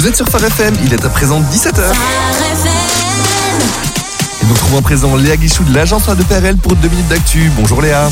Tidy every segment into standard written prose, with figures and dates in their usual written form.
Vous êtes sur Phare FM, il est à présent 17h. Et nous retrouvons à présent Léa Guichou de l'agence de PRL pour 2 minutes d'actu. Bonjour Léa.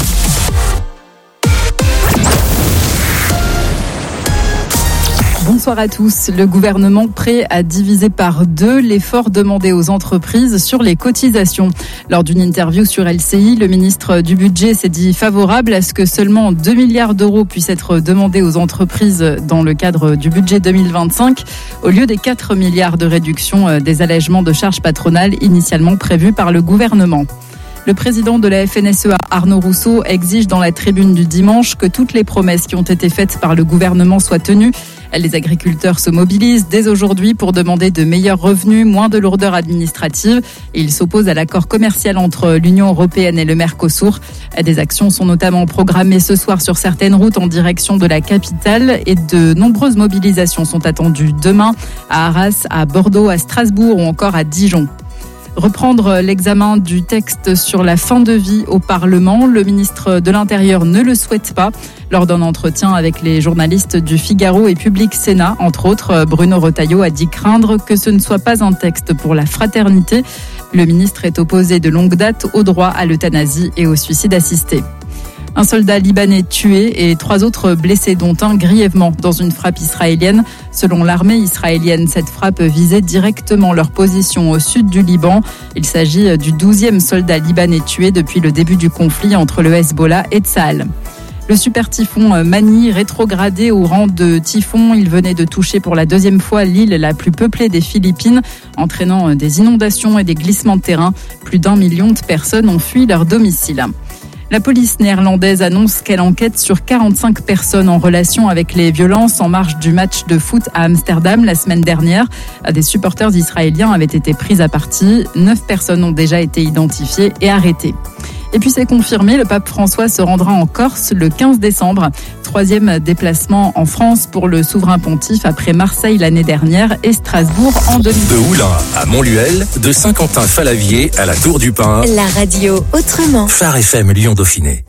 Bonsoir à tous. Le gouvernement prêt à diviser par 2 l'effort demandé aux entreprises sur les cotisations. Lors d'une interview sur LCI, le ministre du Budget s'est dit favorable à ce que seulement 2 milliards d'euros puissent être demandés aux entreprises dans le cadre du budget 2025, au lieu des 4 milliards de réduction des allègements de charges patronales initialement prévus par le gouvernement. Le président de la FNSEA, Arnaud Rousseau, exige dans la tribune du dimanche que toutes les promesses qui ont été faites par le gouvernement soient tenues. Les agriculteurs se mobilisent dès aujourd'hui pour demander de meilleurs revenus, moins de lourdeur administrative. Et ils s'opposent à l'accord commercial entre l'Union européenne et le Mercosur. Des actions sont notamment programmées ce soir sur certaines routes en direction de la capitale. Et de nombreuses mobilisations sont attendues demain à Arras, à Bordeaux, à Strasbourg ou encore à Dijon. Reprendre l'examen du texte sur la fin de vie au Parlement, le ministre de l'Intérieur ne le souhaite pas. Lors d'un entretien avec les journalistes du Figaro et Public Sénat, entre autres, Bruno Retailleau a dit craindre que ce ne soit pas un texte pour la fraternité. Le ministre est opposé de longue date au droit à l'euthanasie et au suicide assisté. Un soldat libanais tué et 3 autres blessés, dont un grièvement dans une frappe israélienne. Selon l'armée israélienne, cette frappe visait directement leur position au sud du Liban. Il s'agit du 12e soldat libanais tué depuis le début du conflit entre le Hezbollah et Tsahal. Le super typhon Mani, rétrogradé au rang de typhon, il venait de toucher pour la 2e fois l'île la plus peuplée des Philippines, entraînant des inondations et des glissements de terrain. Plus d'1 million de personnes ont fui leur domicile. La police néerlandaise annonce qu'elle enquête sur 45 personnes en relation avec les violences en marge du match de foot à Amsterdam la semaine dernière. Des supporters israéliens avaient été pris à partie. 9 personnes ont déjà été identifiées et arrêtées. Et puis c'est confirmé, le pape François se rendra en Corse le 15 décembre. 3e déplacement en France pour le souverain pontife après Marseille l'année dernière et Strasbourg en 2000. De Oulin à Montluel, de Saint-Quentin-Falavier à la Tour du Pin. La radio autrement. Phare FM Lyon-Dauphiné.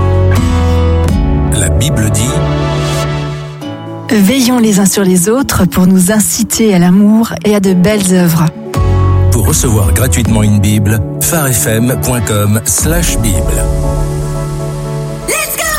La Bible dit... Veillons les uns sur les autres pour nous inciter à l'amour et à de belles œuvres. Pour recevoir gratuitement une Bible, pharefm.com/Bible. Let's go!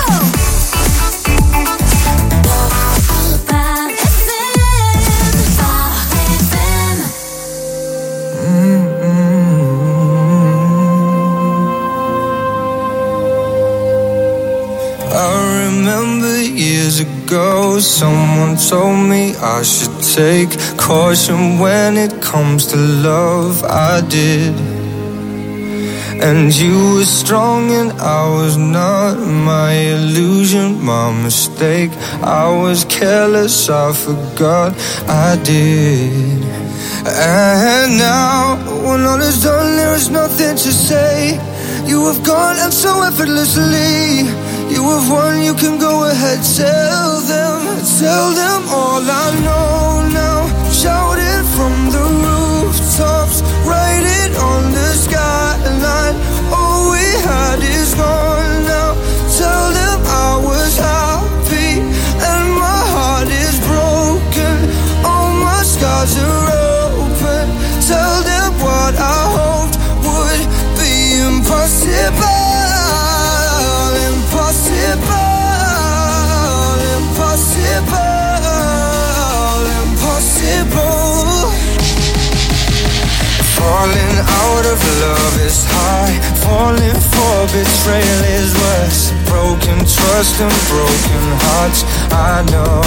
Years ago, someone told me I should take caution when it comes to love. I did. And you were strong and I was not. My illusion, my mistake. I was careless, I forgot I did. And now, when all is done, there is nothing to say. You have gone and so effortlessly. You have won, you can go ahead, tell them all I know now. Shout it from the rooftops, write it on the skyline. All we had is gone now. Tell them I was happy and my heart is broken. All my scars are open. Tell them what I hoped would be impossible. Impossible. Falling out of love is high. Falling for betrayal is worse. Broken trust and broken hearts. I know.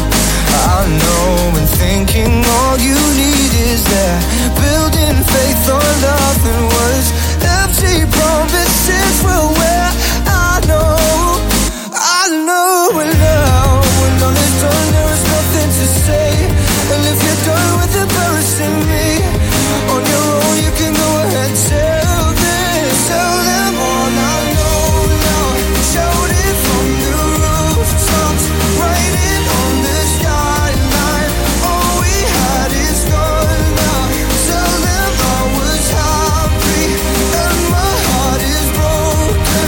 And thinking all you need is there. Building faith on nothing words. Empty promises will wear. I know. And now when all is done, there is nothing to say. And if you're done with embarrassing me, on your own you can go ahead, tell them all I know now. Shout it from the rooftops, write it on the skyline. All we had is gone now. Tell them I was happy and my heart is broken.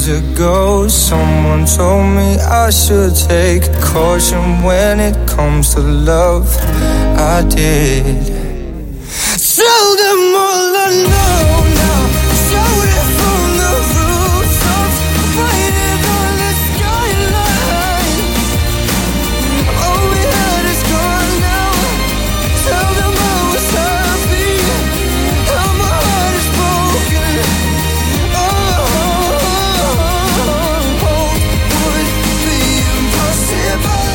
years ago, someone told me I should take caution when it comes to love. I did. Tell them all I know now. Shout it from the rooftops, waiting on the skyline. All we had is gone now. Tell them I was happy, how my heart is broken. Hope would be impossible.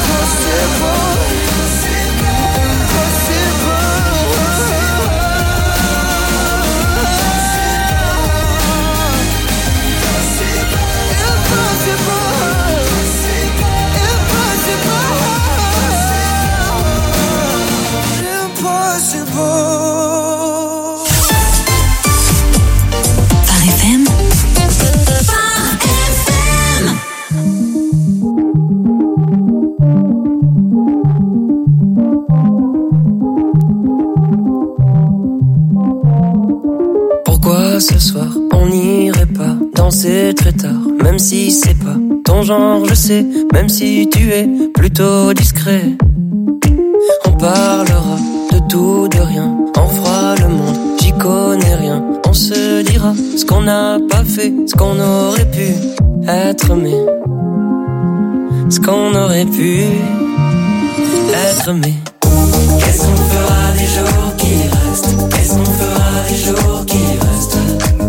Ce soir, on n'irait pas danser très tard, même si c'est pas ton genre, je sais, même si tu es plutôt discret. On parlera de tout, de rien, on fera le monde, j'y connais rien. On se dira ce qu'on n'a pas fait, ce qu'on aurait pu être, mais ce qu'on aurait pu être, mais qu'est-ce qu'on fera des jours qui restent? Qu'est-ce qu'on fera des jours qui restent?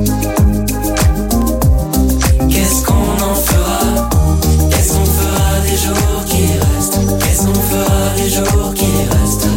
Qu'est-ce qu'on en fera? Qu'est-ce qu'on fera des jours qui restent? Qu'est-ce qu'on fera des jours qui restent?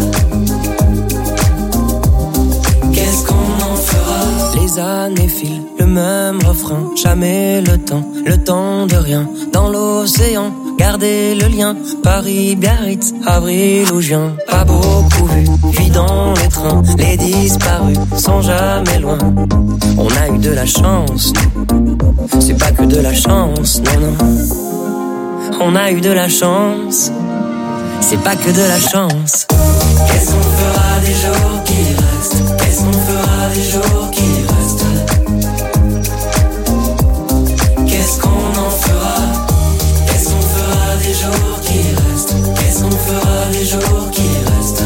Qu'est-ce qu'on en fera? Les années filent, le même refrain, jamais le temps de rien. Dans l'océan, gardez le lien, Paris, Biarritz, avril ou juin. Pas beaucoup vu, vie dans les trains, les disparus sont jamais loin. On a eu de la chance, c'est pas que de la chance, non, non. On a eu de la chance, c'est pas que de la chance. Qu'est-ce qu'on fera des jours qui restent? Qu'est-ce qu'on fera des jours qui restent? Qu'est-ce qu'on en fera? Qu'est-ce qu'on fera des jours qui restent? Qu'est-ce qu'on fera des jours qui restent?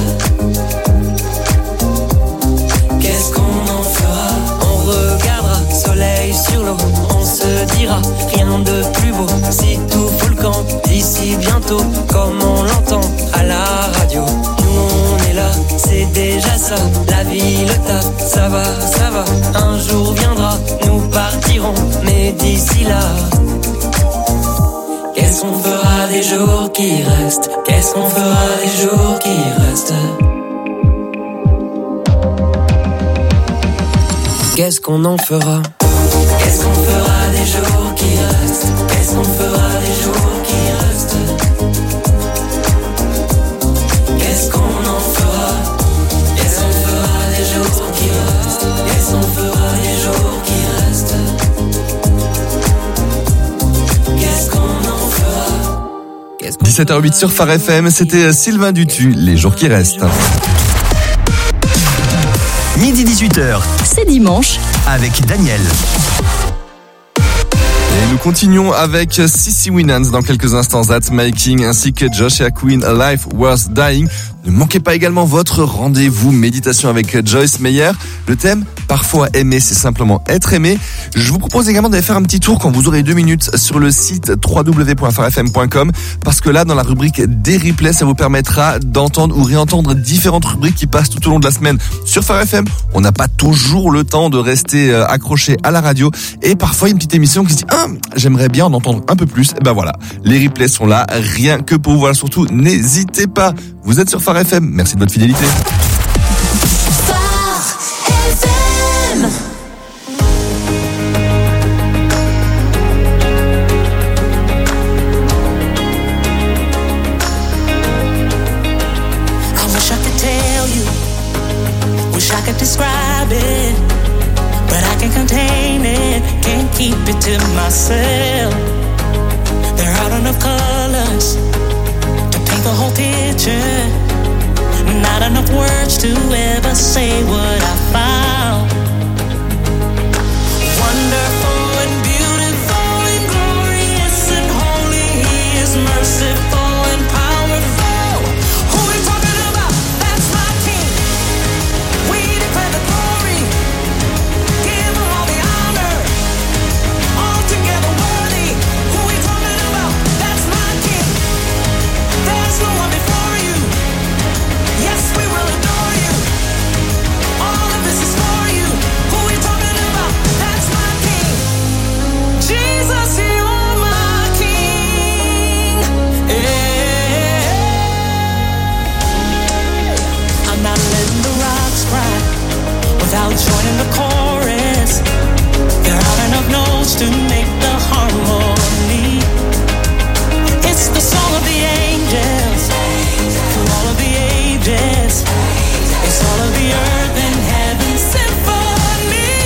Qu'est-ce qu'on en fera? On regardera soleil sur l'eau, on se dira rien de plus beau. Si tout fout le camp d'ici bientôt, comme on l'entend à la radio. Nous on est là, c'est déjà ça. La vie, le taf, ça va, ça va. Un jour viendra, nous partirons, mais d'ici là, qu'est-ce qu'on fera des jours qui restent? Qu'est-ce qu'on fera des jours qui restent? Qu'est-ce qu'on en fera? Qu'est-ce qu'on fera des jours qui restent? Qu'est-ce qu'on fera des jours qui restent? Qu'est-ce qu'on en fera? Qu'est-ce qu'on fera des jours qui restent? Qu'est-ce qu'on fera des jours qui restent? Qu'est-ce qu'on en fera? 17h08 sur Phare FM, c'était Sylvain Dutu, les jours qui restent. Midi 18h. C'est dimanche. Avec Daniel. Et nous continuons avec Sissy Winans dans quelques instants, That's Making, ainsi que Joshua Quinn, A Life Worth Dying. Ne manquez pas également votre rendez-vous méditation avec Joyce Meyer. Le thème, parfois aimer, c'est simplement être aimé. Je vous propose également d'aller faire un petit tour quand vous aurez 2 minutes sur le site www.farfm.com, parce que là, dans la rubrique des replays, ça vous permettra d'entendre ou réentendre différentes rubriques qui passent tout au long de la semaine sur Phare FM. On n'a pas toujours le temps de rester accroché à la radio, et parfois il y a une petite émission qui se dit j'aimerais bien en entendre un peu plus. Et ben voilà, les replays sont là, rien que pour vous. Voilà, surtout n'hésitez pas. Vous êtes sur Phare FM, merci de votre fidélité. Describe it, but I can't contain it, can't keep it to myself. There aren't enough colors to paint the whole picture, not enough words to ever say what I found. Wonderful and beautiful chords to make the harmony. It's the song of the angels, through all of the ages. It's all of the earth and heaven's symphony.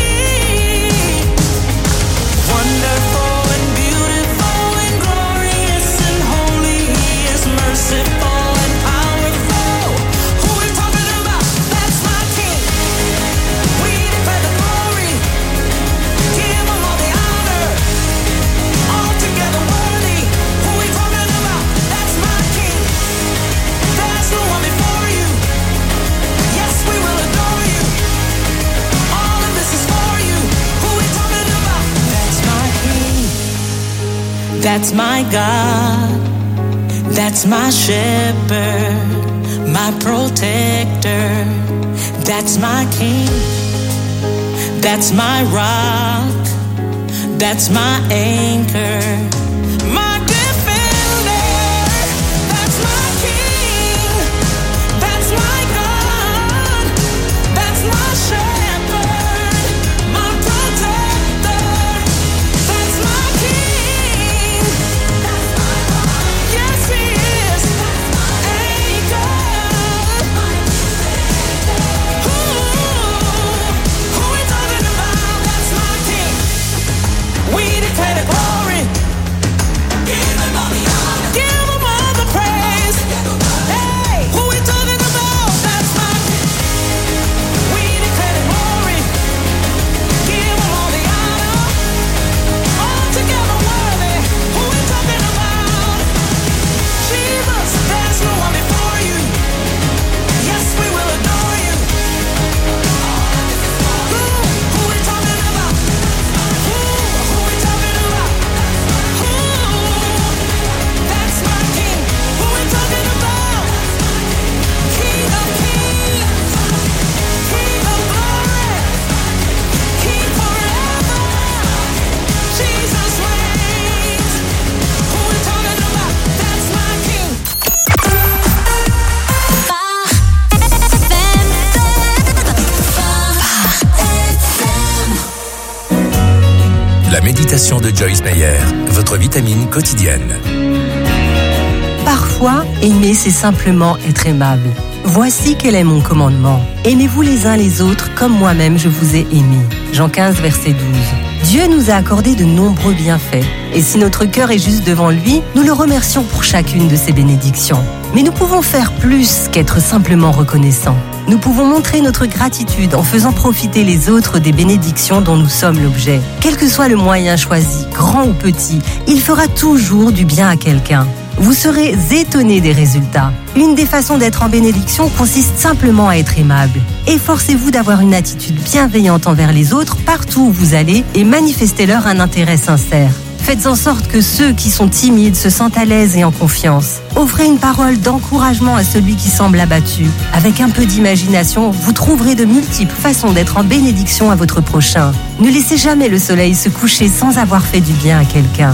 Wonderful and beautiful and glorious and holy, He is merciful and powerful. Who we talking about? That's my King. We declare the glory, give Him all the honor, altogether worthy. Who we talking about? That's my King. There's no one before you. Yes, we will adore you. All of this is for you. Who we talking about? That's my King. That's my God. That's my shepherd, my protector. That's my King. That's my rock. That's my anchor. My defender. That's my King. That's my God. That's my shepherd, my protector. That's my King. That's my rock. Yes, He is. That's my anchor. My defender. Who we talking about? That's my King. We declare the glory. Give Him all the honor. Give Him all the praise. Hey, who we talking about? That's my King. We declare the glory. Give Him all the honor. Altogether worthy. Who we talking about? Jesus, there's no one before you. Yes, we will adore you. Who we talking about? Who we talking about? That's my King. Who we talking about? King of kings, King of glory, King forever. Jesus reigns. Who we talking about? That's my King. La méditation de Joyce Meyer, votre vitamine quotidienne. Parfois, aimer, c'est simplement être aimable. Voici quel est mon commandement. Aimez-vous les uns les autres comme moi-même je vous ai aimé. Jean 15, verset 12. Dieu nous a accordé de nombreux bienfaits. Et si notre cœur est juste devant lui, nous le remercions pour chacune de ses bénédictions. Mais nous pouvons faire plus qu'être simplement reconnaissants. Nous pouvons montrer notre gratitude en faisant profiter les autres des bénédictions dont nous sommes l'objet. Quel que soit le moyen choisi, grand ou petit, il fera toujours du bien à quelqu'un. Vous serez étonnés des résultats. Une des façons d'être en bénédiction consiste simplement à être aimable. Efforcez-vous d'avoir une attitude bienveillante envers les autres partout où vous allez et manifestez-leur un intérêt sincère. Faites en sorte que ceux qui sont timides se sentent à l'aise et en confiance. Offrez une parole d'encouragement à celui qui semble abattu. Avec un peu d'imagination, vous trouverez de multiples façons d'être en bénédiction à votre prochain. Ne laissez jamais le soleil se coucher sans avoir fait du bien à quelqu'un.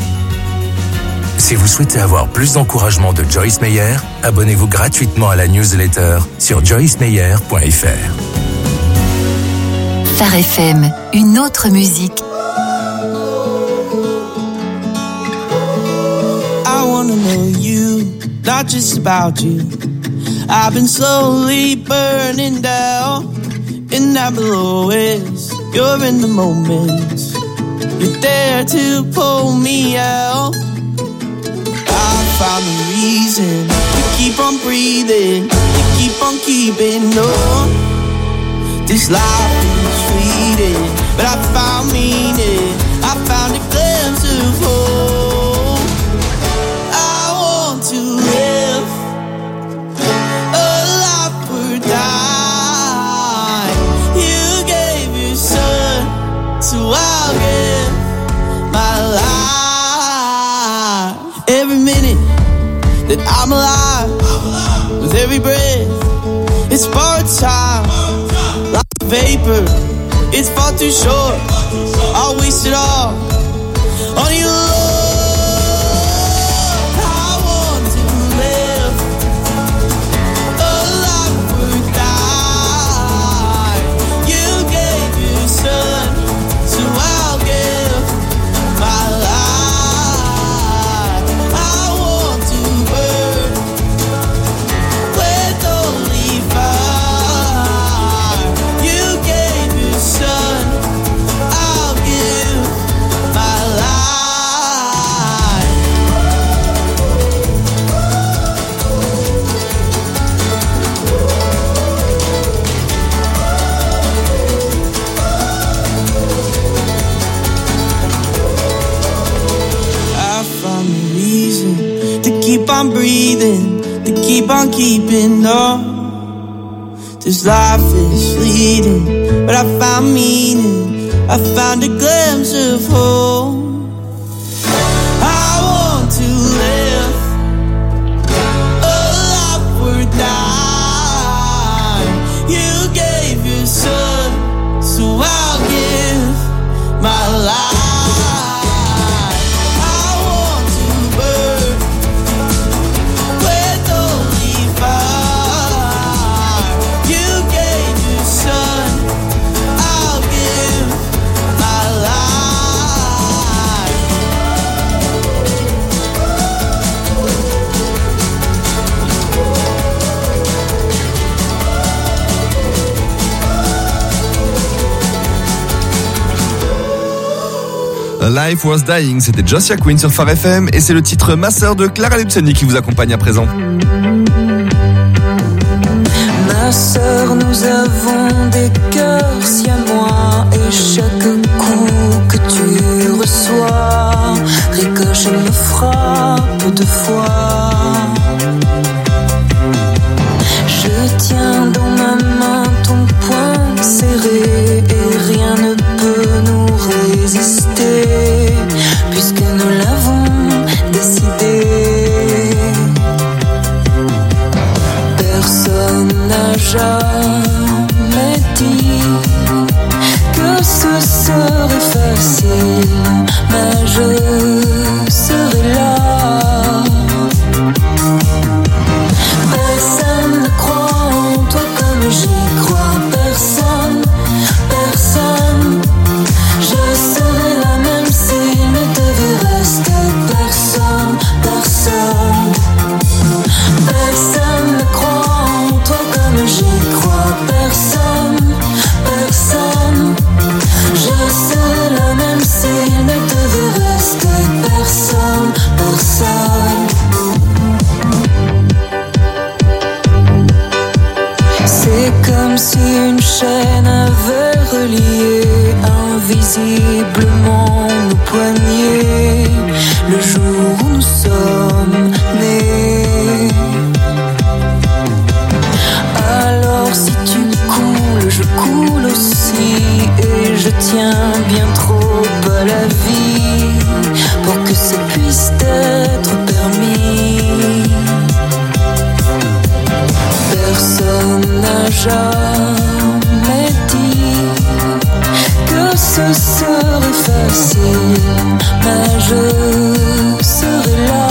Si vous souhaitez avoir plus d'encouragement de Joyce Meyer, abonnez-vous gratuitement à la newsletter sur joycemeyer.fr. Phare FM, une autre musique. I wanna know you, not just about you. I've been slowly burning down, and I'm always, you're in the moment. You're there to pull me out. I found a reason to keep on breathing, to keep on keeping on. This life is fleeting, but I found meaning. I found a glimpse of hope. I want to live a life or die. You gave your son, so I'll give my life. Every minute that I'm alive, with every breath, it's borrowed time. Like a vapor, it's far too short. I'll waste it all on your love. I want to live a life or die. You gave your son, so I'll give keep on breathing, to keep on keeping on. This life is fleeting, but I found meaning, I found a glimpse of hope. I want to live a life worth dying. You gave your son, so I'll give my life. Life Was Dying, c'était Joshua Quinn sur Phare FM et c'est le titre Ma sœur de Clara Luciani qui vous accompagne à présent. Ma sœur, nous avons des cœurs si à moi et chaque coup que tu reçois ricochet me frappe de fois. Je tiens dans ma main ton poing serré et rien ne peut nous résister puisque nous l'avons décidé. Personne n'a jamais dit que ce serait facile, mais je serai là. Personne ne croit en toi comme j'y crois. Personne, personne. Je serai la même s'il ne devait rester personne, personne. Personne ne croit en toi comme j'y crois. Personne, personne. Je serai la même s'il ne devait rester personne, personne. C'est comme si une chaîne avait relié invisiblement nos poignets le jour où nous sommes nés. Alors si tu coules, je coule aussi et je tiens bien trop à la vie pour que ça puisse être permis. Personne n'a jamais dit que ce serait facile, mais je serai là.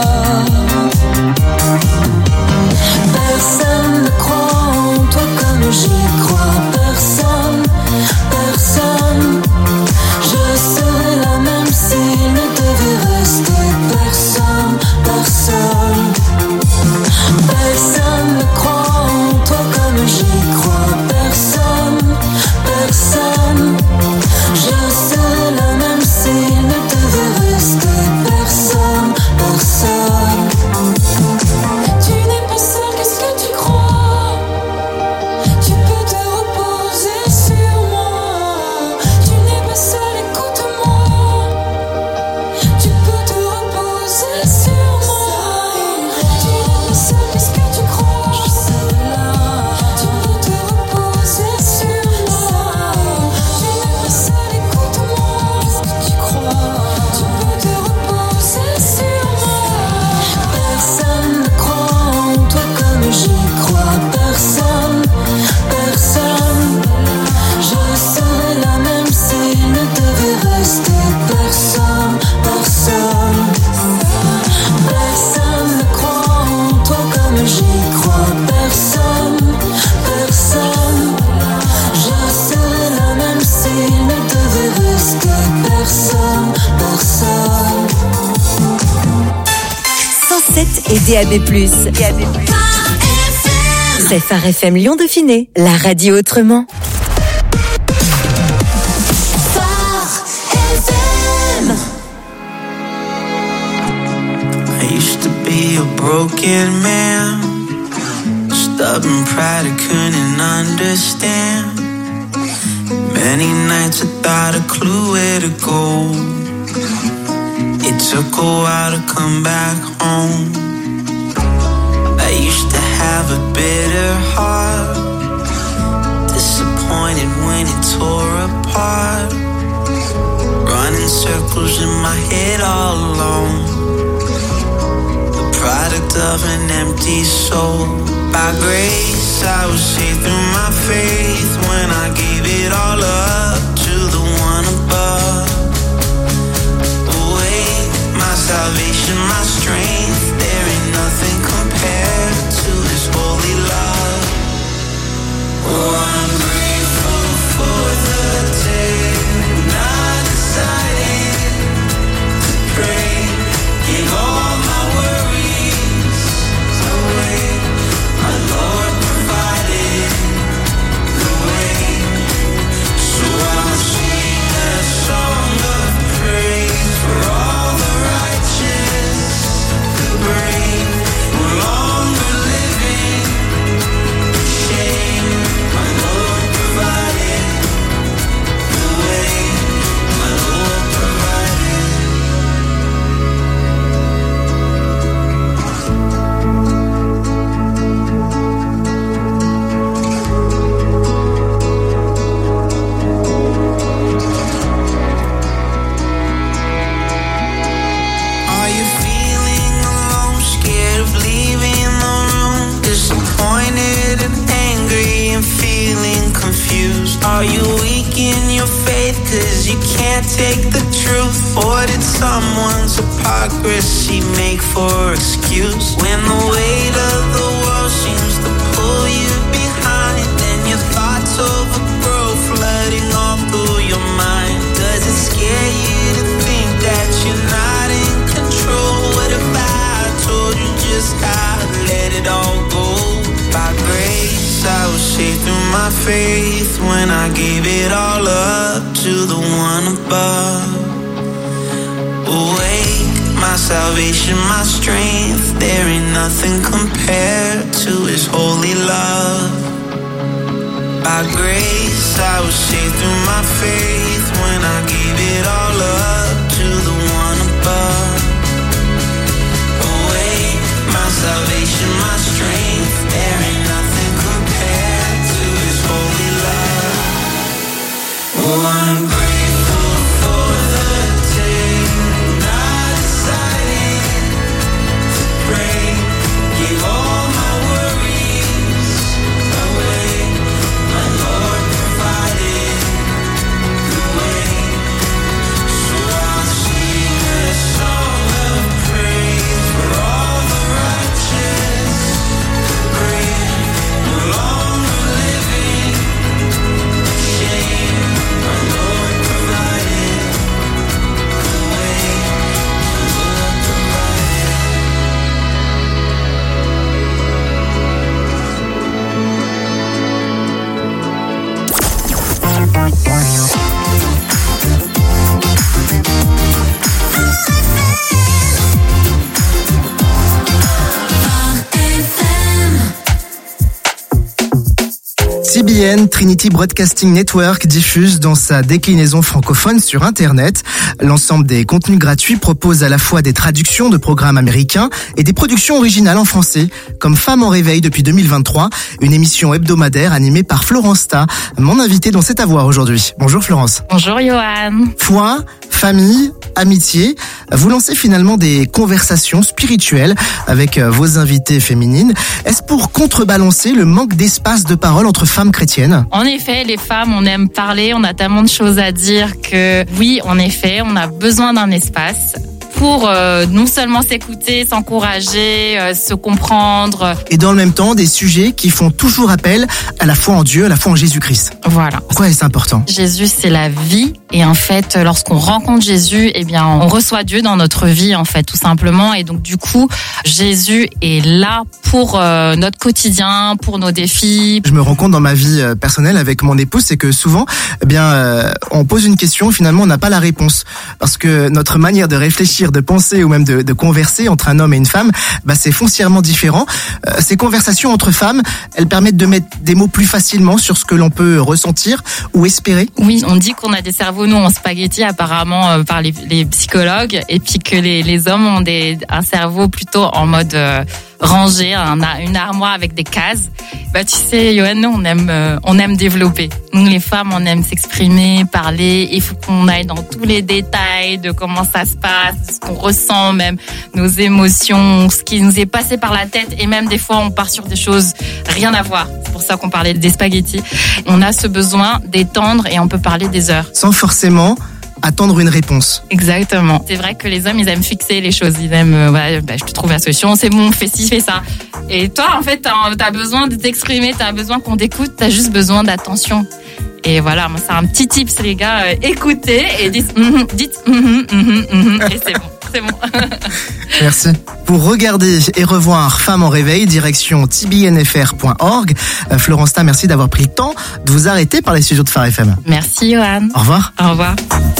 Personne ne croit en toi comme j'y crois. Personne, personne. Je serai la même s'il ne devait rester personne, personne. Personne ne croit en toi comme j'y crois. Personne, personne. Je serai la même s'il ne devait rester personne, personne. Tu n'es pas seul, qu'est-ce que tu crois? Tu peux te reposer sur moi. Tu n'es pas seul, écoute-moi. Tu peux te reposer sur moi. Tu n'es pas seul, qu'est-ce que tu crois? Je serai là. Tu peux te reposer sur moi. Tu n'es pas seul, écoute-moi. Qu'est-ce que tu crois? Tu peux te reposer sur moi. Personne ne croit en toi comme j'y crois. Personne, personne. Je serai la même s'il ne devait rester personne, personne. Personne ne croit en toi comme j'y crois. Personne, personne. Je serai la même s'il ne devait rester personne, personne. 107 et DAB+. C'est Phare FM Lyon Dauphiné, la radio autrement. I used to be a broken man, stubborn pride I couldn't understand. Many nights without a clue where to go. It took a while to come back home. have a bitter heart, disappointed when it tore apart, running circles in my head all alone, the product of an empty soul. By grace I was saved through my faith when I gave it all up to the one above. My salvation, my strength, there ain't nothing compared to His holy love. Oh, I'm grateful for the day when I decided to pray, give all my worries away. My Lord provided the way, so I'll sing a song of praise for all the righteous, the brave, no longer living in shame. My Lord provided the way, my Lord provided. Are you feeling alone, scared of leaving the room, disappointed and angry and feeling confused? Are you weak in your faith cause you can't take the truth? Or did someone's hypocrisy make for excuse? When the weight of the world seems to pull you behind and your thoughts overgrow, flooding all through your mind, does it scare you to think that you're not in control? What if I told you just how to let it all go? By grace I was saved through my faith when I gave it all up to the one above. Awake, my salvation, my strength, there ain't nothing compared to His holy love. By grace I was saved through my faith when I gave it all up to the one above. Awake, my salvation, my strength, there ain't nothing compared to His holy love. Oh, I'm grateful for the day when I decided to pray, give all my worries away. My Lord provided the way, so I'll sing a song of praise for all the righteous, the brave, no longer living in shame. My Lord provided the way, my Lord provided. CBN, Trinity Broadcasting Network, diffuse dans sa déclinaison francophone sur Internet. L'ensemble des contenus gratuits propose à la fois des traductions de programmes américains et des productions originales en français, comme Femmes en réveil depuis 2023, une émission hebdomadaire animée par Florence Ta, mon invité dans C'est à voir aujourd'hui. Bonjour Florence. Bonjour Johan. Foi, famille, amitié, vous lancez finalement des conversations spirituelles avec vos invités féminines. Est-ce pour contrebalancer le manque d'espace de parole entre femmes chrétiennes? En effet, les femmes, on aime parler, on a tellement de choses à dire que oui, en effet, on a besoin d'un espace pour non seulement s'écouter, s'encourager, se comprendre. Et dans le même temps, des sujets qui font toujours appel à la foi en Dieu, à la foi en Jésus-Christ. Voilà. Pourquoi est-ce important? Jésus, c'est la vie. Et en fait, lorsqu'on rencontre Jésus, eh bien, on reçoit Dieu dans notre vie, en fait, tout simplement. Et donc, du coup, Jésus est là pour notre quotidien, pour nos défis. Je me rends compte dans ma vie personnelle avec mon épouse, c'est que souvent, eh bien, on pose une question, finalement, on n'a pas la réponse. Parce que notre manière de réfléchir, de penser ou même de converser entre un homme et une femme, bah, c'est foncièrement différent. Ces conversations entre femmes, elles permettent de mettre des mots plus facilement sur ce que l'on peut ressentir ou espérer. Oui, on dit qu'on a des cerveaux, nous, en spaghetti, apparemment, par les psychologues, et puis que les hommes ont un cerveau plutôt en mode ranger une armoire avec des cases. Bah tu sais, Johan, nous on aime développer. Nous les femmes, on aime s'exprimer, parler. Il faut qu'on aille dans tous les détails de comment ça se passe, de ce qu'on ressent, même nos émotions, ce qui nous est passé par la tête. Et même des fois, on part sur des choses rien à voir. C'est pour ça qu'on parlait des spaghettis. On a ce besoin d'étendre et on peut parler des heures. Sans forcément attendre une réponse. Exactement. C'est vrai que les hommes, ils aiment fixer les choses. Ils aiment, je te trouve la solution, c'est bon, fais ci, fais ça. Et toi, en fait, t'as besoin de t'exprimer, t'as besoin qu'on t'écoute, t'as juste besoin d'attention. Et voilà, moi, c'est un petit tips, les gars. Écoutez et dites et c'est bon. C'est bon. Merci. Pour regarder et revoir Femmes en réveil, direction tbnfr.org. Florentin, merci d'avoir pris le temps de vous arrêter par les studios de Phare FM. Merci, Johan. Au revoir. Au revoir.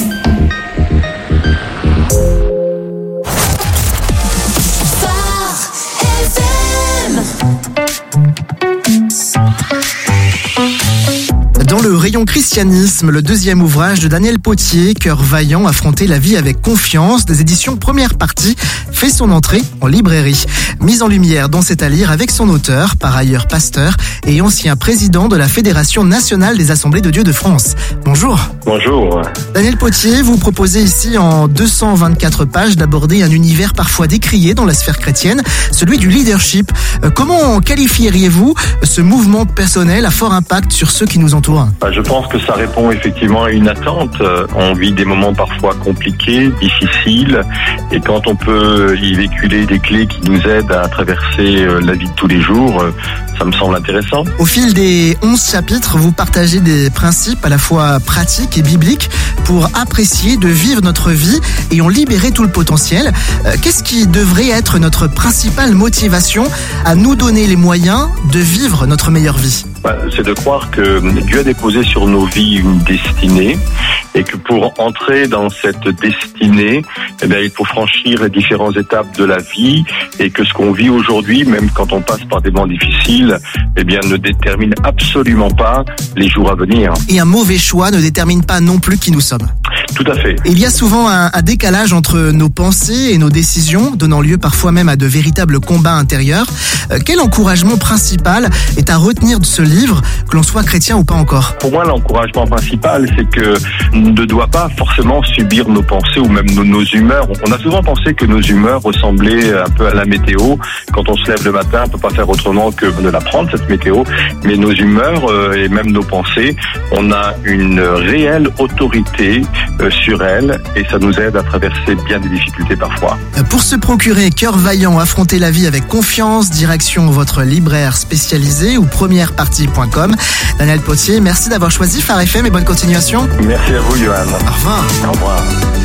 Dans le rayon christianisme, le deuxième ouvrage de Daniel Potier, Cœur vaillant, affronter la vie avec confiance, des éditions première partie, fait son entrée en librairie. Mise en lumière dans cet à lire avec son auteur, par ailleurs pasteur et ancien président de la Fédération nationale des Assemblées de Dieu de France. Bonjour. Bonjour. Daniel Potier, vous proposez ici en 224 pages d'aborder un univers parfois décrié dans la sphère chrétienne, celui du leadership. Comment qualifieriez-vous ce mouvement personnel à fort impact sur ceux qui nous entourent ? Je pense que ça répond effectivement à une attente. On vit des moments parfois compliqués, difficiles, et quand on peut y véhiculer des clés qui nous aident à traverser la vie de tous les jours, ça me semble intéressant. Au fil des 11 chapitres, vous partagez des principes à la fois pratiques et bibliques pour apprécier de vivre notre vie et en libérer tout le potentiel. Qu'est-ce qui devrait être notre principale motivation à nous donner les moyens de vivre notre meilleure vie ? C'est de croire que Dieu a déposé sur nos vies une destinée et que pour entrer dans cette destinée, il faut franchir les différentes étapes de la vie et que ce qu'on vit aujourd'hui, même quand on passe par des moments difficiles, ne détermine absolument pas les jours à venir. Et un mauvais choix ne détermine pas non plus qui nous sommes. Tout à fait. Il y a souvent un décalage entre nos pensées et nos décisions, donnant lieu parfois même à de véritables combats intérieurs. Quel encouragement principal est à retenir de ce livre, que l'on soit chrétien ou pas encore ? Pour moi, l'encouragement principal, c'est que on ne doit pas forcément subir nos pensées ou même nos humeurs. On a souvent pensé que nos humeurs ressemblaient un peu à la météo. Quand on se lève le matin, on ne peut pas faire autrement que de la prendre, cette météo. Mais nos humeurs et même nos pensées, on a une réelle autorité sur elles et ça nous aide à traverser bien des difficultés parfois. Pour se procurer Cœur vaillant, affronter la vie avec confiance, direction votre libraire spécialisé ou premièrepartie.com. Daniel Potier, merci d'avoir choisi Phare FM et bonne continuation. Merci à vous, Johan. Au revoir. Au revoir.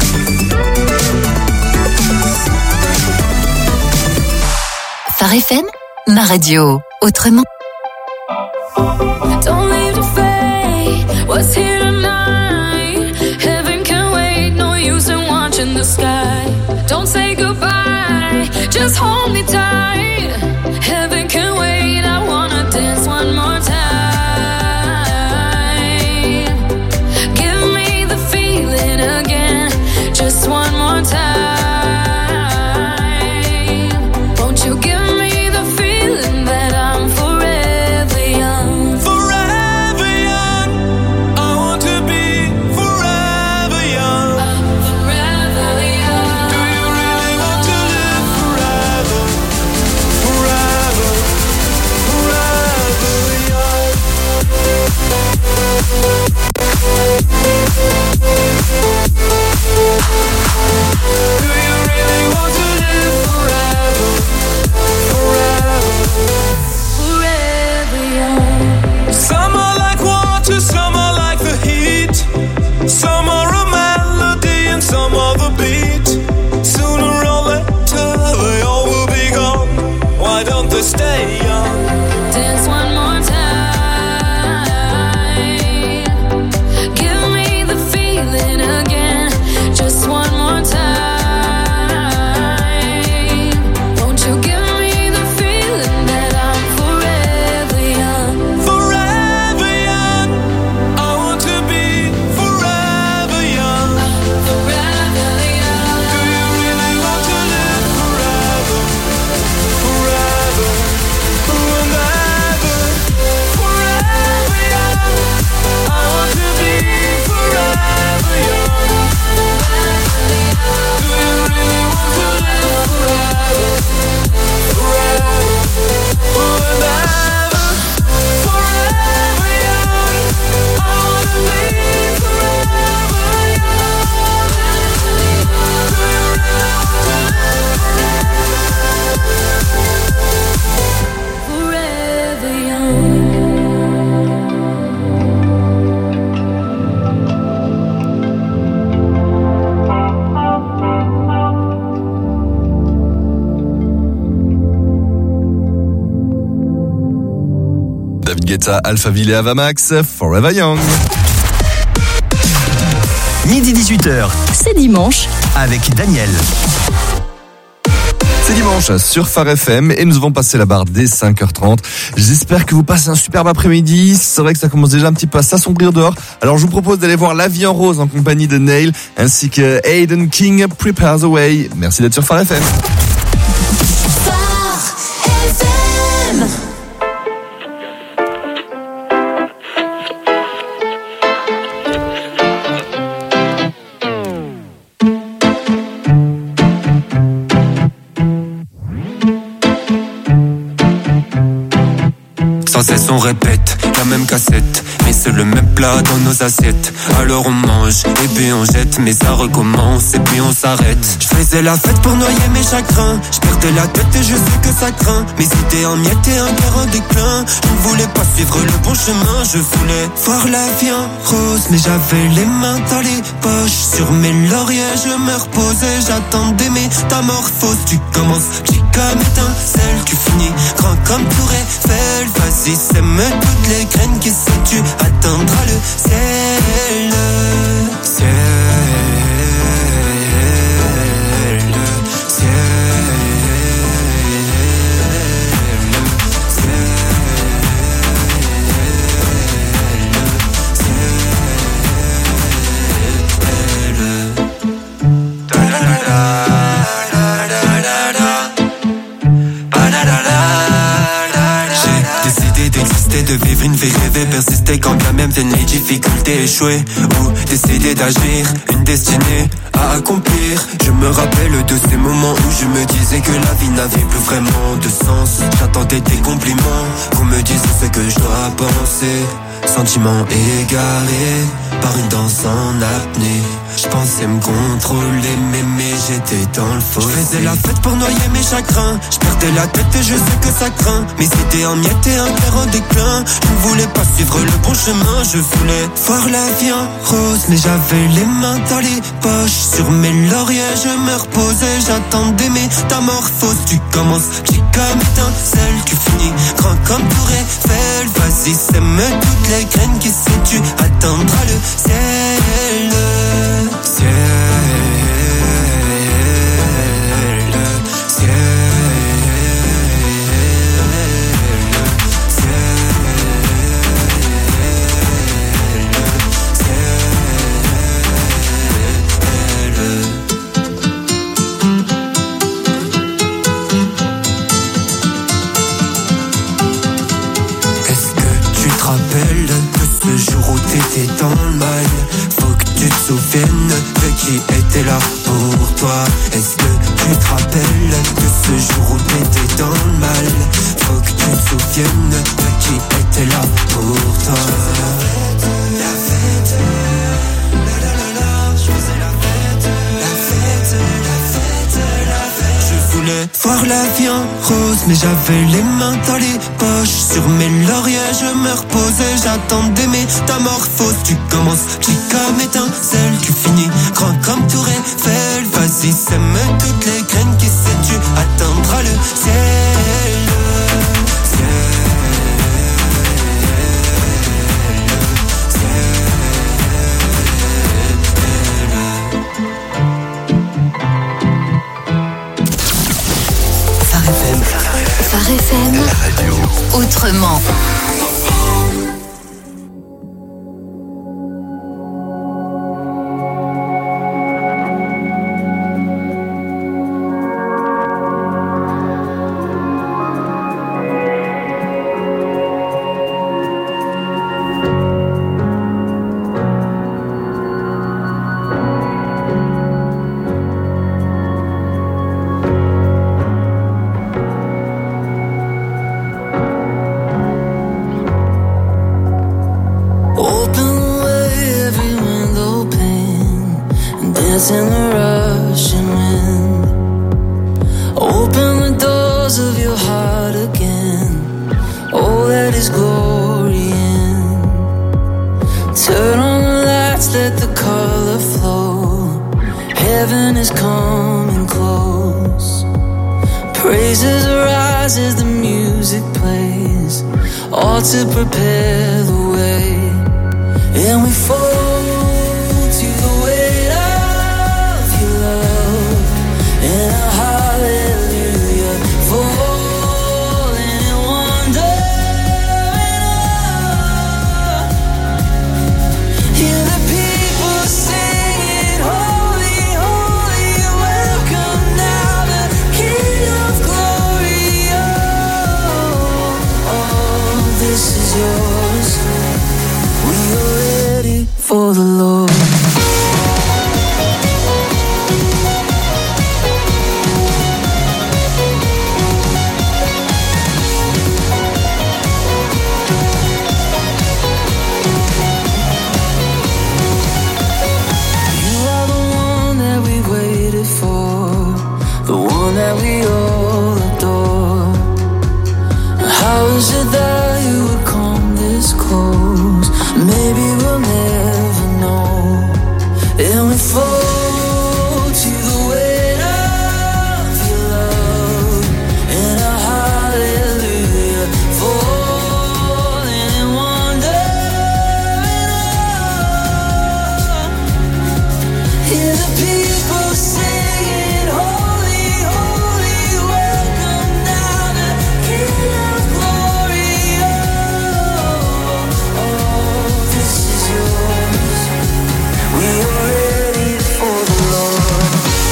Phare FM, ma radio, autrement. Don't leave the fate, what's here tonight? Heaven can wait, no use in watching the sky. Don't say goodbye, just hold me tight. Heaven can wait, I wanna dance one more time. Give me the feeling again, just one more time. Won't you give me the feeling that I'm forever young? Forever young, I want to be forever young. I'm forever young. Do you really want to live forever? Guetta, Alphaville et Avamax, Forever Young. Midi 18h. C'est dimanche. Avec Daniel. C'est dimanche sur Phare FM et nous avons passé la barre dès 5h30. J'espère que vous passez un superbe après-midi. C'est vrai que ça commence déjà un petit peu à s'assombrir dehors. Alors je vous propose d'aller voir La Vie en Rose en compagnie de Nail ainsi que Aiden King, Prepare the Way. Merci d'être sur Phare FM. Sans cesse on répète la même cassette, mais c'est le même plat dans nos assiettes. Alors on mange et puis on jette, mais ça recommence et puis on s'arrête. Je faisais la fête pour noyer mes chagrins, je perdais la tête et je sais que ça craint. Mes idées en miettes et un cœur en déclin. Je ne voulais pas suivre le bon chemin, je voulais voir la vie en rose, mais j'avais les mains dans les poches. Sur mes lauriers je me reposais, j'attendais métamorphoses. Tu commences petit comme étincelle, tu finis grand comme Tour Eiffel. Vas-y, sème toutes les graines qui sait, tu atteindras le ciel. Ciel, ciel, de vivre une vie rêvée, persister quand bien même viennent les difficultés, échouer ou décider d'agir, une destinée à accomplir. Je me rappelle de ces moments où je me disais que la vie n'avait plus vraiment de sens. J'attendais des compliments, qu'on me dise ce que je dois penser. Sentiments égarés par une danse en apnée. Je pensais me contrôler, mais j'étais dans le fossé. Je faisais la fête pour noyer mes chagrins, je perdais la tête et je sais que ça craint. Mes idées en miettes et un cœur en déclin. Je ne voulais pas suivre le bon chemin, je voulais voir la vie en rose, mais j'avais les mains dans les poches. Sur mes lauriers je me reposais, j'attendais métamorphoses. Tu commences petit comme étincelle, tu finis grand comme Tour Eiffel. Vas-y, sème toutes les graines qui sait, tu atteindras le ciel. Ciel, ciel, Est-ce que tu te rappelles de ce jour où t'étais dans le mal? Faut que tu te souviennes de qui était là pour toi. Est-ce que tu te rappelles de ce jour où t'étais dans le mal? Faut que tu te souviennes de qui était là pour toi. La fête, la la la la, je faisais la fête, la fête, la fête, la fête. Je voulais voir la vie en rose, mais j'avais les mains dans les poches. Sur mes lauriers je me reposais, j'attendais métamorphoses. Tu commences petit comme étincelle, tu finis grand comme Tour Eiffel. Vas-y, sème toutes les graines qui sait, tu atteindras le ciel. Phare FM. La radio. Autrement. in the rushing wind. Open the doors of your heart again. All that is glory in. Turn on the lights, let the color flow. Heaven is coming close. Praises arise as the music plays. all to prepare the way. And we fall to the weight of your love, and a hallelujah, falling in wonder and awe. Hear the people singing, holy, holy, welcome now the King of glory. Oh, this is yours. We are ready for the Lord. You are the one that we waited for, the one that we all adore. How is it that you would come this close? Maybe we'll never know. And we fall to the weight of your love, and a hallelujah, falling in wonder and awe. Hear the people singing, holy, holy, welcome now the King of glory. Oh, this is yours. We are ready for the Lord.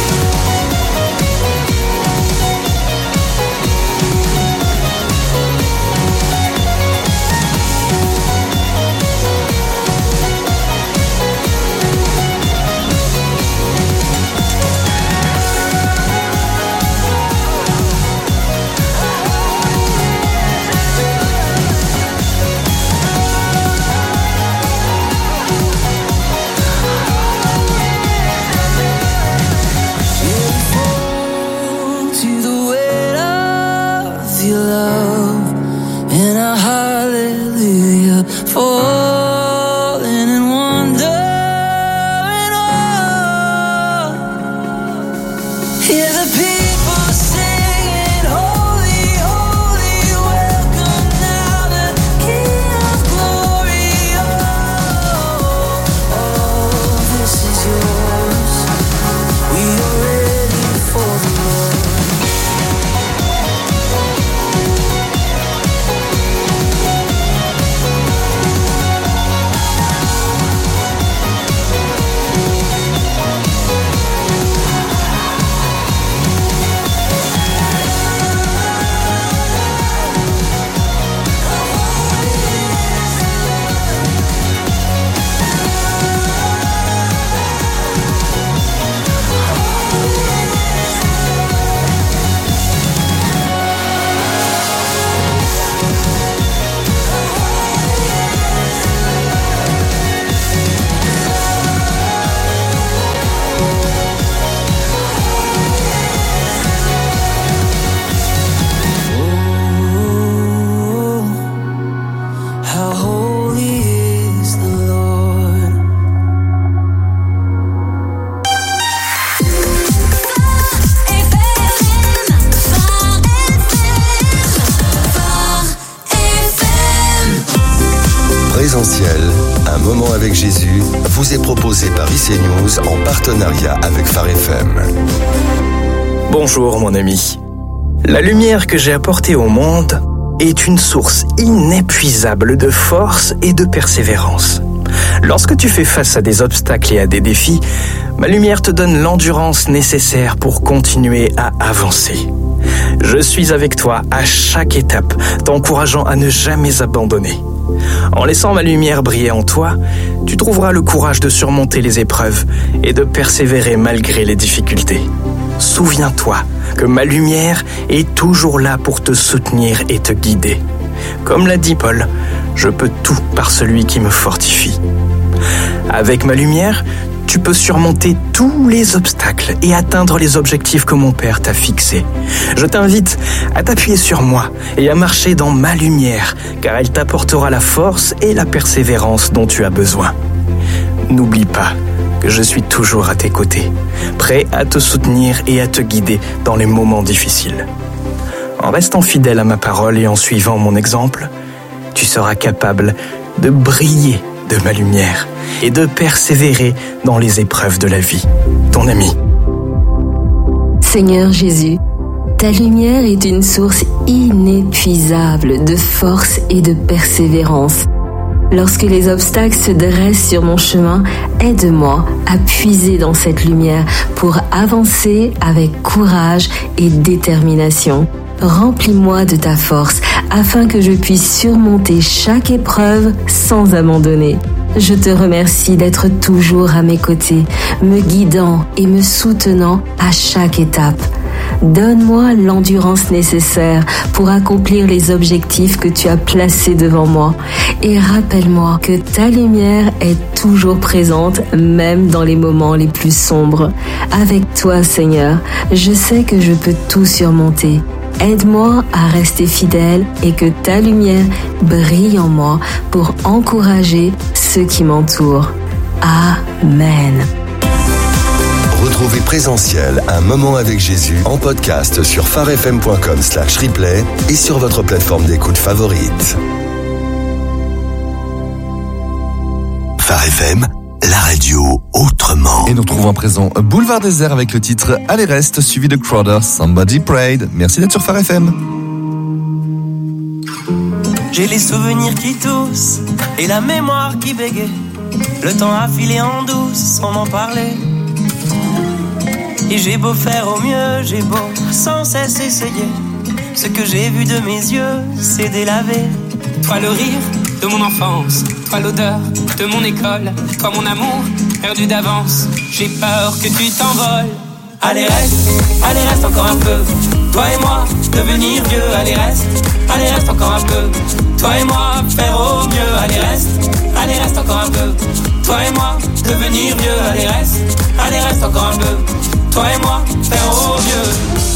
To the weight of your love, and a hallelujah, falling in wonder and awe. Hear the people singing, holy, holy, welcome now the King of glory. Oh, this is yours. We are ready for the Lord. How holy is the Lord. Présentiel, un moment avec Jésus, vous est proposé par IC News en partenariat avec Phare FM. Bonjour mon ami. La lumière que j'ai apportée au monde est une source inépuisable de force et de persévérance. Lorsque tu fais face à des obstacles et à des défis, ma lumière te donne l'endurance nécessaire pour continuer à avancer. Je suis avec toi à chaque étape, t'encourageant à ne jamais abandonner. En laissant ma lumière briller en toi, tu trouveras le courage de surmonter les épreuves et de persévérer malgré les difficultés. Souviens-toi que ma lumière est toujours là pour te soutenir et te guider. Comme l'a dit Paul, je peux tout par celui qui me fortifie. Avec ma lumière, tu peux surmonter tous les obstacles et atteindre les objectifs que mon Père t'a fixés. Je t'invite à t'appuyer sur moi et à marcher dans ma lumière, car elle t'apportera la force et la persévérance dont tu as besoin. N'oublie pas que je suis toujours à tes côtés, prêt à te soutenir et à te guider dans les moments difficiles. En restant fidèle à ma parole et en suivant mon exemple, tu seras capable de briller de ma lumière et de persévérer dans les épreuves de la vie. Ton ami. Seigneur Jésus, ta lumière est une source inépuisable de force et de persévérance. Lorsque les obstacles se dressent sur mon chemin, aide-moi à puiser dans cette lumière pour avancer avec courage et détermination. Remplis-moi de ta force afin que je puisse surmonter chaque épreuve sans abandonner. Je te remercie d'être toujours à mes côtés, me guidant et me soutenant à chaque étape. Donne-moi l'endurance nécessaire pour accomplir les objectifs que tu as placés devant moi. Et rappelle-moi que ta lumière est toujours présente, même dans les moments les plus sombres. Avec toi, Seigneur, je sais que je peux tout surmonter. Aide-moi à rester fidèle et que ta lumière brille en moi pour encourager ceux qui m'entourent. Amen. Retrouvez Présentiel, un moment avec Jésus en podcast sur farfm.com/replay et sur votre plateforme d'écoute favorite. Phare FM, la radio autrement. Et nous retrouvons à présent Boulevard Désert avec le titre Allez reste, suivi de Crowder, Somebody Prayed. Merci d'être sur Phare FM. J'ai les souvenirs qui toussent et la mémoire qui bégaye. Le temps a filé en douce sans m'en parler. Et j'ai beau faire au mieux, j'ai beau sans cesse essayer. Ce que j'ai vu de mes yeux, c'est délavé. Toi le rire de mon enfance, toi l'odeur de mon école, toi mon amour perdu d'avance. J'ai peur que tu t'envoles. Allez reste encore un peu. Toi et moi, devenir vieux. Allez reste encore un peu. Toi et moi, faire au mieux. Allez reste encore un peu. Toi et moi, devenir vieux. Allez reste encore un peu. Toi et moi, faire au mieux.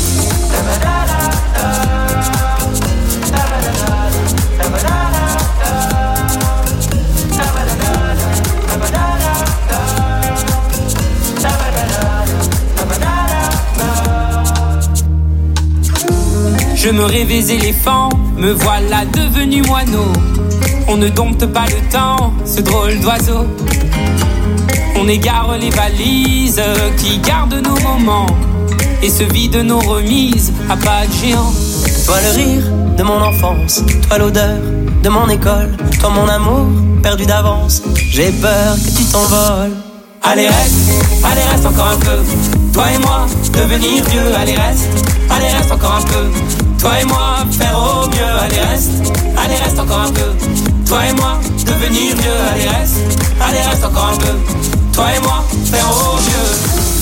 Je me rêvais éléphant, me voilà devenu moineau. On ne dompte pas le temps, ce drôle d'oiseau. On égare les valises qui gardent nos moments et se vident nos remises à pas de géant. Toi le rire de mon enfance, toi l'odeur de mon école, toi mon amour perdu d'avance. J'ai peur que tu t'envoles. Allez reste encore un peu. Toi et moi, devenir vieux. Allez reste encore un peu. Toi et moi, faire au mieux. Allez reste encore un peu. Toi et moi, devenir vieux. Allez reste encore un peu. Toi et moi, faire au mieux.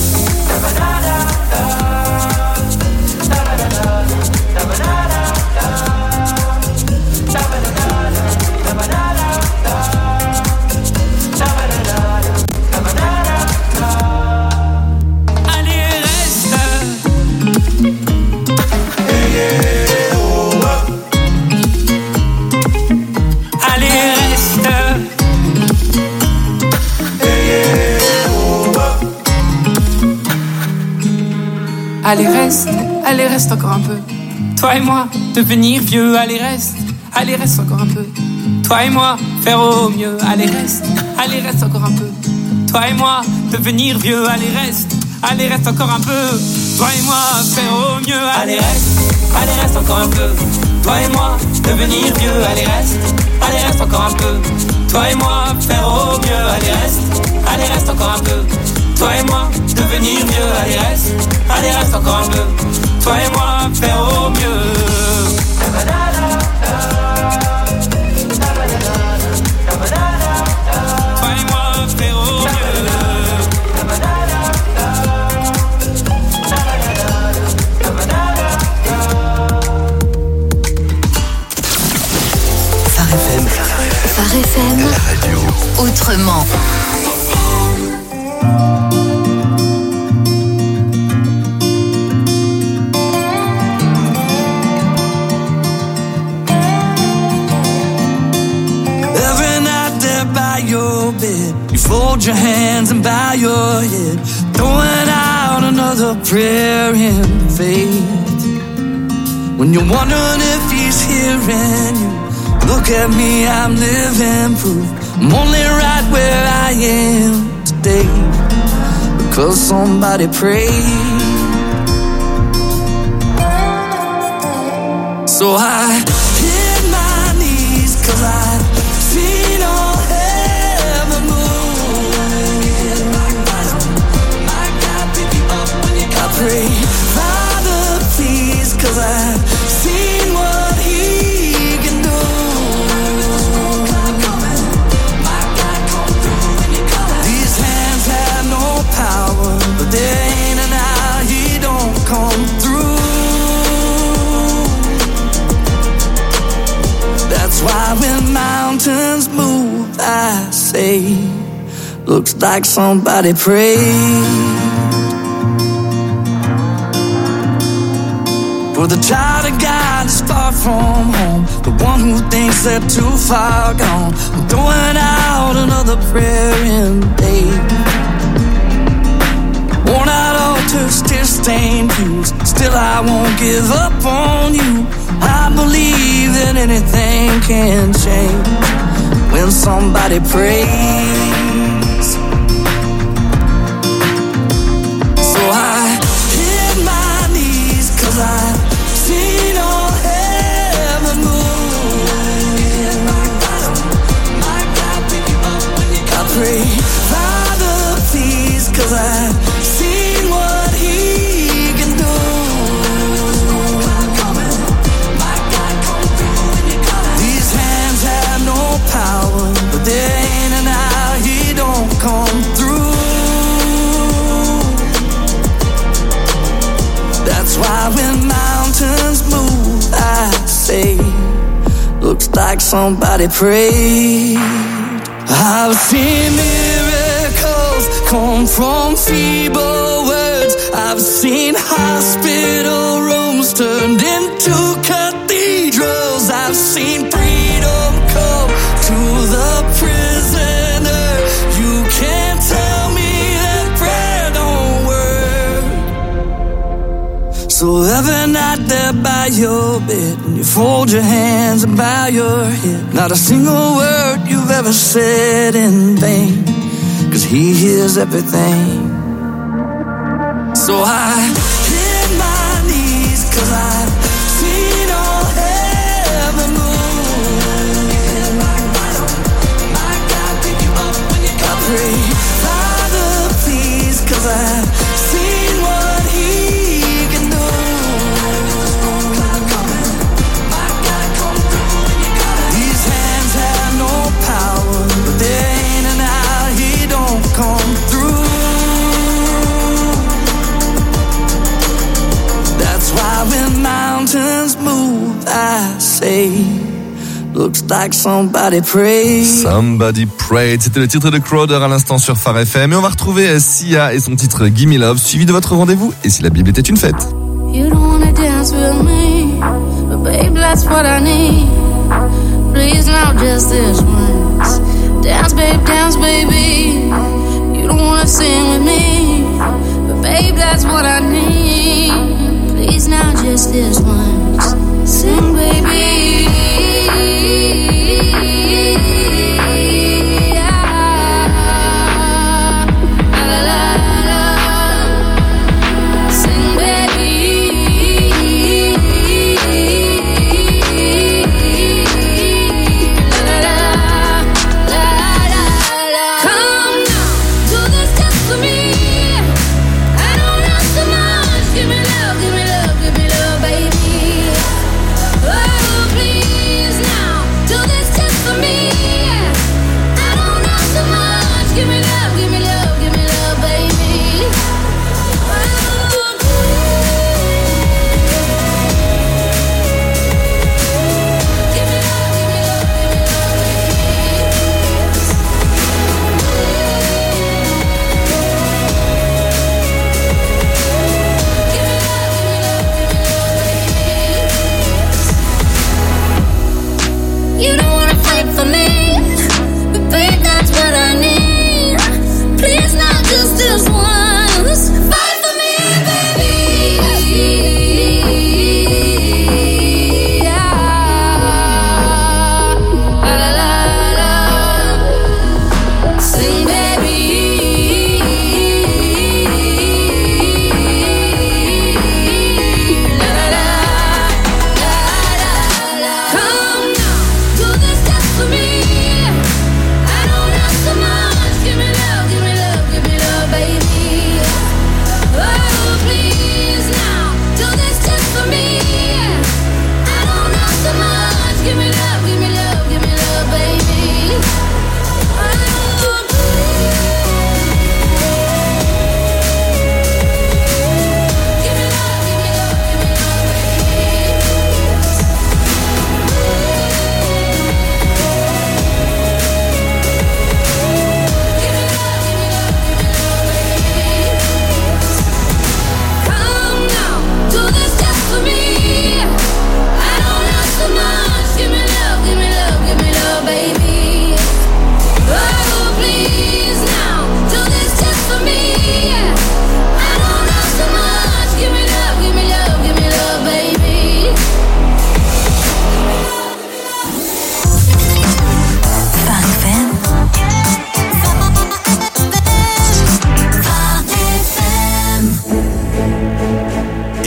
Allez reste encore un peu. Toi et moi, devenir vieux. Allez reste encore un peu. Toi et moi, faire au mieux. Allez reste encore un peu. Toi et moi, devenir vieux. Allez reste encore un peu. Toi et moi, faire au mieux. Allez reste encore un peu. Toi et moi, devenir vieux. Allez reste encore un peu. Toi et moi, faire au mieux. Allez reste encore un peu. Toi et moi, devenir mieux. Allez reste encore un peu. Toi et moi, faire au mieux. Toi et moi, faire au mieux. Phare FM, la radio autrement. You fold your hands and bow your head, throwing out another prayer in faith. When you're wondering if he's hearing you, Look at me, I'm living proof. I'm only right where I am today because somebody prayed. So I hit my knees cause I've seen all heaven move. My God, pick you up when you got pray. Father, please, cause I've seen what He can do. My God, come through when you come. These hands have no power, but there ain't an hour He don't come through. That's why when mountains move, I say, looks like somebody prayed. For the child of God is far from home, the one who thinks they're too far gone. I'm throwing out another prayer in day. Worn out altars, tear-stained pews, still I won't give up on you. I believe that anything can change when somebody prays. So I hit my knees cause I've seen all heaven move. My God, pick you up when you got pray. Father, please, cause I've seen what He can do. Power, but there ain't an hour He don't come through. That's why when mountains move, I say, looks like somebody prayed. I've seen miracles come from feeble words. I've seen hospital rooms turned into cathedrals. I've seen freedom come to the prisoner. You can't tell me that prayer don't work. So every night there by your bed, when you fold your hands and bow your head, not a single word you've ever said in vain, cause He hears everything. So I hit my knees cause I've seen all heaven move. My God, pick you up when you got pray. Father, please, cause I've seen what He can do. My God, come through when you got it. These hands have no power, but there ain't an hour He don't come through. That's why when mountains move, I say, looks like somebody prayed. Somebody prayed. C'était le titre de Crowder à l'instant sur Phare FM. Et on va retrouver Sia et son titre Gimme Love, suivi de votre rendez-vous. Et si la Bible était une fête? You don't wanna dance with me, but babe, that's what I need. Please now just this once. Dance, baby. You don't wanna sing with me, but babe, that's what I need. Please now just this once. Sing, baby. Give me love, baby.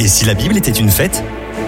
si la Bible était une fête ?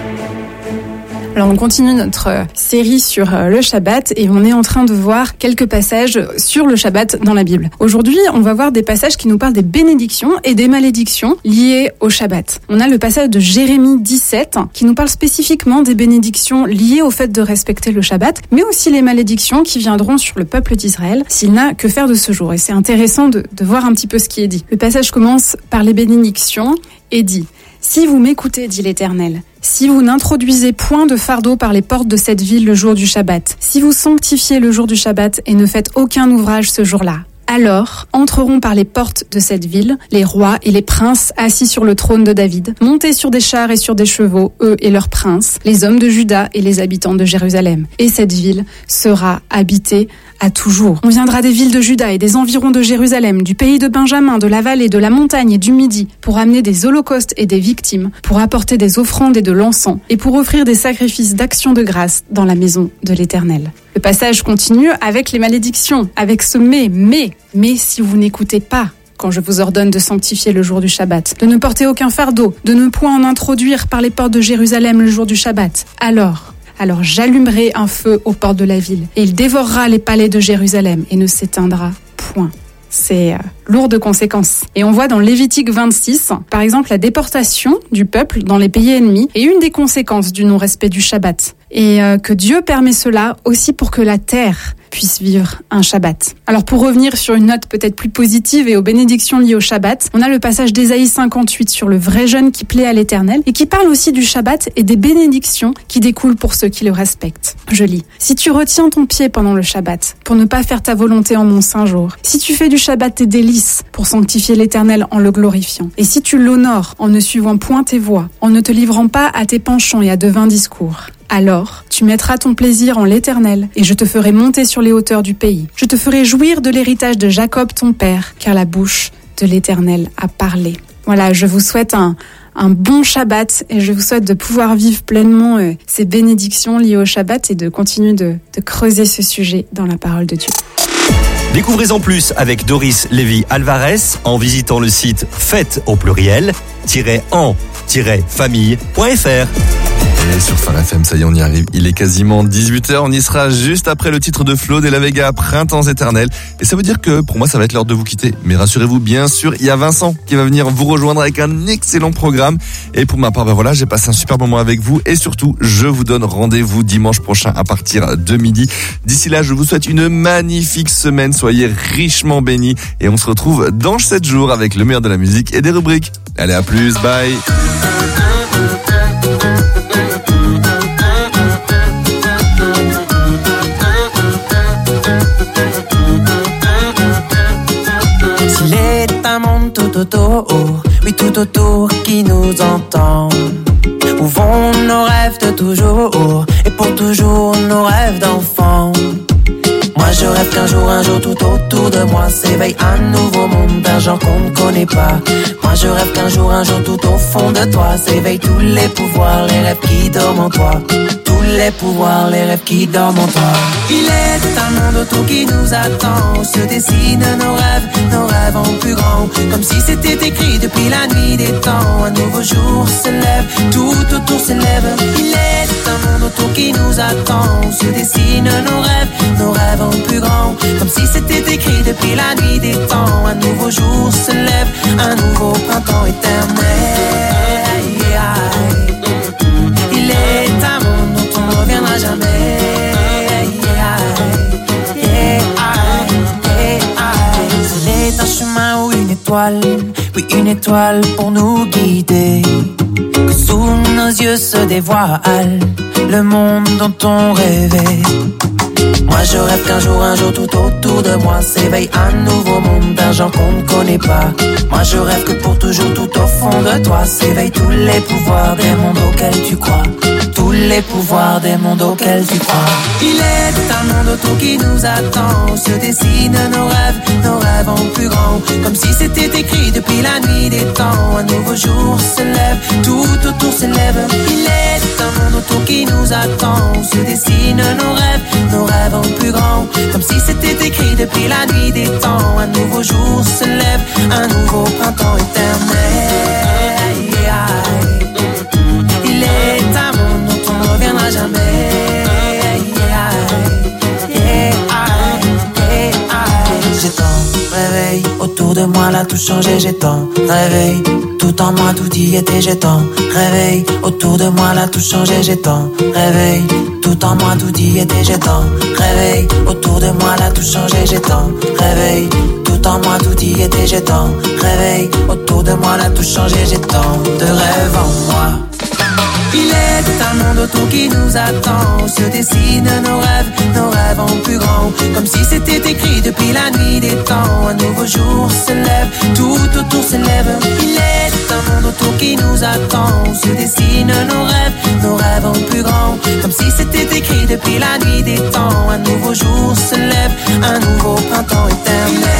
Alors on continue notre série sur le Shabbat et on est en train de voir quelques passages sur le Shabbat dans la Bible. Aujourd'hui, on va voir des passages qui nous parlent des bénédictions et des malédictions liées au Shabbat. On a le passage de Jérémie 17 qui nous parle spécifiquement des bénédictions liées au fait de respecter le Shabbat, mais aussi les malédictions qui viendront sur le peuple d'Israël s'il n'a que faire de ce jour. Et c'est intéressant de voir un petit peu ce qui est dit. Le passage commence par les bénédictions et dit « Si vous m'écoutez, dit l'Éternel, si vous n'introduisez point de fardeau par les portes de cette ville le jour du Shabbat, si vous sanctifiez le jour du Shabbat et ne faites aucun ouvrage ce jour-là, alors entreront par les portes de cette ville les rois et les princes assis sur le trône de David, montés sur des chars et sur des chevaux, eux et leurs princes, les hommes de Juda et les habitants de Jérusalem. Et cette ville sera habitée à toujours. On viendra des villes de Juda et des environs de Jérusalem, du pays de Benjamin, de la vallée, de la montagne et du Midi, pour amener des holocaustes et des victimes, pour apporter des offrandes et de l'encens, et pour offrir des sacrifices d'action de grâce dans la maison de l'Éternel. Le passage continue avec les malédictions, avec ce mais si vous n'écoutez pas, quand je vous ordonne de sanctifier le jour du Shabbat, de ne porter aucun fardeau, de ne point en introduire par les portes de Jérusalem le jour du Shabbat, alors j'allumerai un feu aux portes de la ville, et il dévorera les palais de Jérusalem et ne s'éteindra point. C'est lourd de conséquences. Et on voit dans Lévitique 26, par exemple, la déportation du peuple dans les pays ennemis est une des conséquences du non-respect du Shabbat. Et que Dieu permet cela aussi pour que la terre puisse vivre un Shabbat. Alors pour revenir sur une note peut-être plus positive et aux bénédictions liées au Shabbat, on a le passage d'Ésaïe 58 sur le vrai jeûne qui plaît à l'Éternel et qui parle aussi du Shabbat et des bénédictions qui découlent pour ceux qui le respectent. Je lis. Si tu retiens ton pied pendant le Shabbat pour ne pas faire ta volonté en mon saint jour, si tu fais du Shabbat tes délices pour sanctifier l'Éternel en le glorifiant, et si tu l'honores en ne suivant point tes voies, en ne te livrant pas à tes penchants et à de vains discours, alors tu mettras ton plaisir en l'Éternel, et je te ferai monter sur les hauteurs du pays. Je te ferai jouir de l'héritage de Jacob ton père, car la bouche de l'Éternel a parlé. Voilà, je vous souhaite un bon Shabbat, et je vous souhaite de pouvoir vivre pleinement ces bénédictions liées au Shabbat et de continuer de creuser ce sujet dans la parole de Dieu. Découvrez-en plus avec Doris Lévy-Alvarez en visitant le site fête au pluriel -en-famille.fr. Et sur Phare FM, ça y est, on y arrive. Il est quasiment 18h. On y sera juste après le titre de Flo de la Vega, Printemps éternel. Et ça veut dire que pour moi, ça va être l'heure de vous quitter. Mais rassurez-vous, bien sûr, il y a Vincent qui va venir vous rejoindre avec un excellent programme. Et pour ma part, voilà, j'ai passé un super moment avec vous. Et surtout, je vous donne rendez-vous dimanche prochain à partir de midi. D'ici là, je vous souhaite une magnifique semaine. Soyez richement bénis. Et on se retrouve dans 7 jours avec le meilleur de la musique et des rubriques. Allez, à plus. Bye. Un monde tout autour, oui tout autour qui nous entend. Où vont nos rêves de toujours, et pour toujours nos rêves d'enfant. Moi je rêve qu'un jour tout autour de moi s'éveille un nouveau monde d'un genre qu'on ne connaît pas. Moi je rêve qu'un jour tout au fond de toi s'éveillent tous les pouvoirs, les rêves qui dorment en toi. Tous les pouvoirs, les rêves qui dorment en toi. Il est un monde autour qui nous attend, où se dessinent nos rêves en plus grand. Comme si c'était écrit depuis la nuit des temps. Un nouveau jour se lève, tout autour s'élève. Il est un monde autour qui nous attend, où se dessinent nos rêves en plus grand. Comme si c'était écrit depuis la nuit des temps. Un nouveau jour se lève, un nouveau printemps éternel. Il est un monde dont on ne reviendra jamais. C'est un chemin ou une étoile, oui une étoile pour nous guider. Que sous nos yeux se dévoile le monde dont on rêvait. Moi je rêve qu'un jour tout autour de moi s'éveille un nouveau monde d'un genre qu'on ne connaît pas. Moi je rêve que pour toujours tout au fond de toi s'éveillent tous les pouvoirs des mondes auxquels tu crois. Tous les pouvoirs des mondes auxquels tu crois. Il est un monde autour qui nous attend, où se dessinent nos rêves en plus grand. Comme si c'était écrit depuis la nuit des temps. Un nouveau jour se lève, tout autour s'élève. Il est un monde autour qui nous attend, où se dessinent nos rêves en plus grand. Comme si c'était écrit depuis la nuit des temps. Un nouveau jour se lève, un nouveau printemps éternel. de moi l'a tout changé, j'ai tant rêvé. Tout en moi, tout y était, j'ai tant rêvé. Autour de moi l'a tout changé, j'ai tant rêvé. Tout en moi, tout y était, j'ai tant rêvé. Autour de moi l'a tout changé, j'ai tant rêvé. Tout en moi, tout y était, j'ai tant rêvé. Autour de moi l'a tout changé, j'ai tant de rêves en moi. Il est tout un monde autour qui nous attend, où se dessinent nos rêves en plus grand. Comme si c'était écrit depuis la nuit des temps. Un nouveau jour se lève, tout autour s'élève. Il est tout un monde autour qui nous attend, où se dessinent nos rêves en plus grand. Comme si c'était écrit depuis la nuit des temps. Un nouveau jour se lève, un nouveau printemps éternel.